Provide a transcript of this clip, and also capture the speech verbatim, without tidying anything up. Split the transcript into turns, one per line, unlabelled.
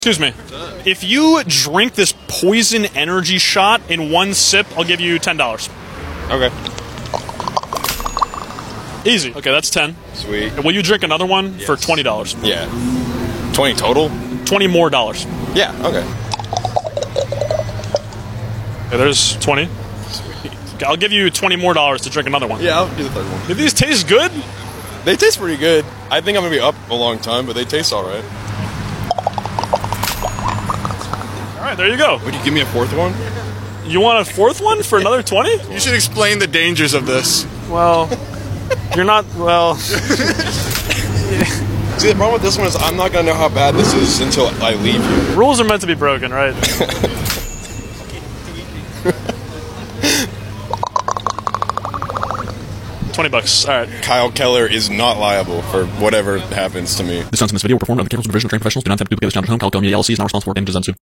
Excuse me. If you drink this poison energy shot in one sip, I'll give you ten dollars.
Okay.
Easy. Okay, that's ten.
Sweet.
Will you drink another one
Yes.
for twenty dollars?
Yeah. twenty total?
twenty more dollars.
Yeah, okay.
Okay, there's twenty. Okay, I'll give you twenty more dollars to drink another one.
Yeah, I'll do the third one.
Do these taste good?
They taste pretty good. I think I'm going to be up a long time, but they taste all right.
All right, there you go.
Would you give me a fourth one?
You want a fourth one for another twenty?
You should explain the dangers of this.
Well, you're not, well...
See, the problem with this one is I'm not going to know how bad this is until I leave you.
Rules are meant to be broken, right? twenty bucks. All right.
Kyle Keller is not liable for whatever happens to me.
The stunts in this video were performed under the careful supervision of trained professionals. Do not attempt to duplicate this challenge at home. Calico Media L L C is not responsible for damages ensued.